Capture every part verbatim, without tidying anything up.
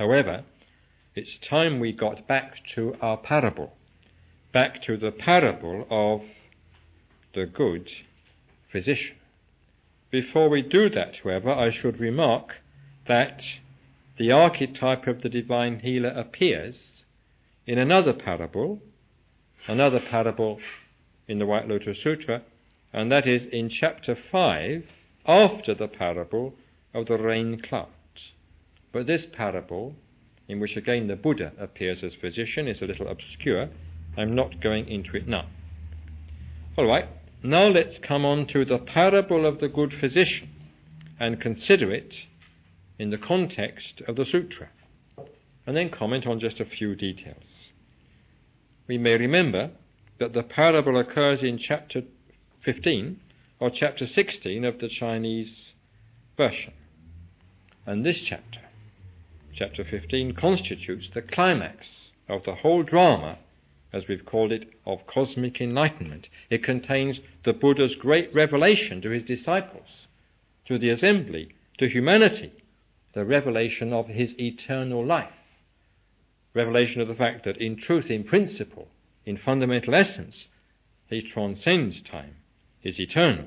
However, it's time we got back to our parable, back to the parable of the good physician. Before we do that, however, I should remark that the archetype of the divine healer appears in another parable, another parable in the White Lotus Sutra, and that is in chapter five, after the parable of the rain clouds. But this parable, in which again the Buddha appears as physician, is a little obscure. I'm not going into it now. All right, now let's come on to the parable of the good physician and consider it in the context of the sutra, and then comment on just a few details. We may remember that the parable occurs in chapter fifteen or chapter sixteen of the Chinese version, and this chapter, chapter fifteen, constitutes the climax of the whole drama, as we've called it, of cosmic enlightenment. It contains the Buddha's great revelation to his disciples, to the assembly, to humanity, the revelation of his eternal life, revelation of the fact that in truth, in principle, in fundamental essence, he transcends time, is eternal.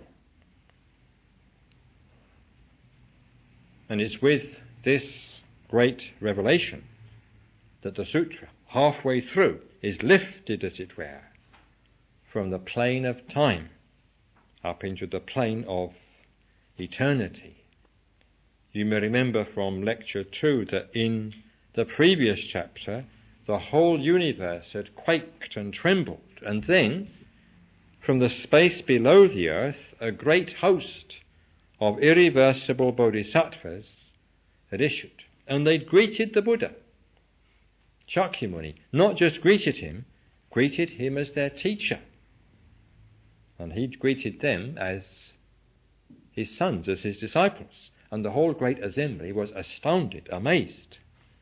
And it's with this great revelation that the sutra, halfway through, is lifted, as it were, from the plane of time up into the plane of eternity. You may remember from lecture two that in the previous chapter the whole universe had quaked and trembled, and then from the space below the earth a great host of irreversible bodhisattvas had issued, and they'd greeted the Buddha. Shakyamuni not just greeted him, greeted him as their teacher, and he'd greeted them as his sons, as his disciples, and the whole great assembly was astounded, amazed.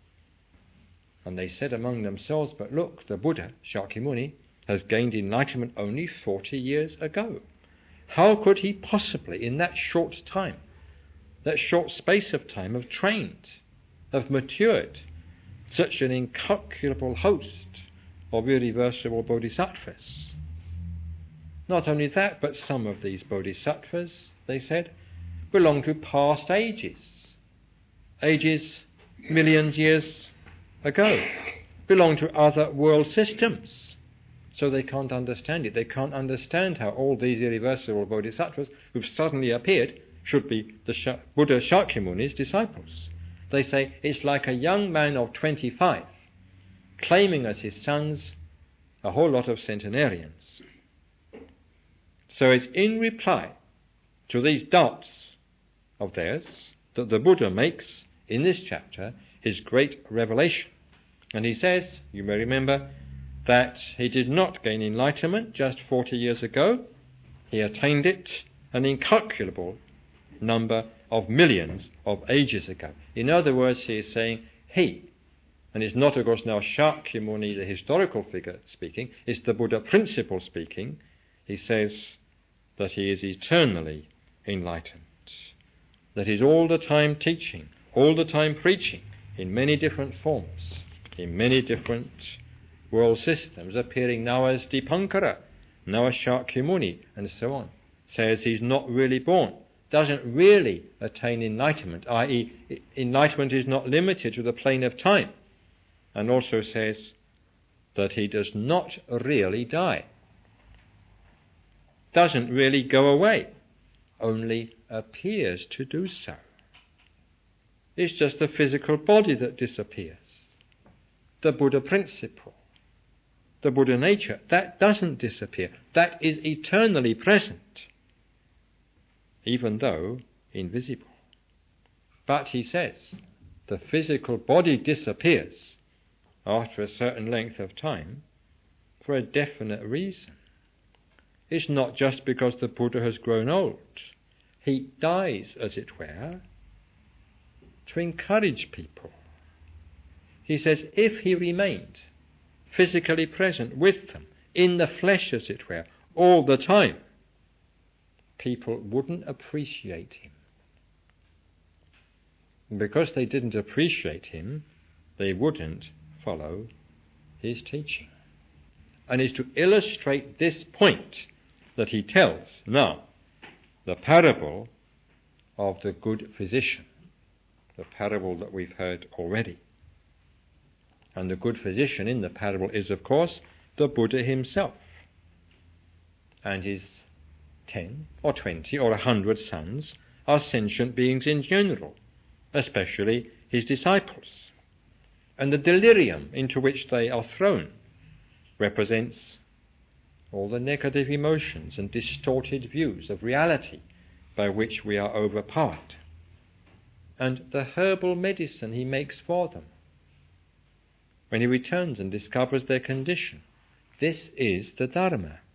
And they said among themselves, but look, the Buddha, Shakyamuni, has gained enlightenment only forty years ago. How could he possibly, in that short time, that short space of time, have trained, have matured such an incalculable host of irreversible bodhisattvas? Not only that, but some of these bodhisattvas, they said, belong to past ages, ages millions years ago, belong to other world systems. So they can't understand it. They can't understand how all these irreversible bodhisattvas who've suddenly appeared should be the Sha- Buddha Shakyamuni's disciples. They say it's like a young man of twenty-five claiming as his sons a whole lot of centenarians. So it's in reply to these doubts of theirs that the Buddha makes in this chapter his great revelation. And he says, you may remember, that he did not gain enlightenment just forty years ago. He attained it an incalculable number of millions of ages ago. In other words, he is saying he, and it's not of course now Shakyamuni the historical figure speaking, it's the Buddha principle speaking. He says that he is eternally enlightened, that he's all the time teaching, all the time preaching in many different forms, in many different world systems, appearing now as Dipankara, now as Shakyamuni, and so on. Says he's not really born, doesn't really attain enlightenment, that is enlightenment is not limited to the plane of time, and also says that he does not really die, doesn't really go away, only appears to do so. It's just the physical body that disappears. The Buddha principle, the Buddha nature, that doesn't disappear. That is eternally present, even though invisible. But he says the physical body disappears after a certain length of time for a definite reason. It's not just because the Buddha has grown old. He dies, as it were, to encourage people. He says if he remained physically present with them, in the flesh, as it were, all the time, people wouldn't appreciate him. And because they didn't appreciate him, they wouldn't follow his teaching. And it's to illustrate this point that he tells now the parable of the good physician, the parable that we've heard already. And the good physician in the parable is, of course, the Buddha himself and his ten or twenty or a hundred sons are sentient beings in general, especially his disciples. And the delirium into which they are thrown represents all the negative emotions and distorted views of reality by which we are overpowered, and the herbal medicine he makes for them when he returns and discovers their condition. This is the Dharma.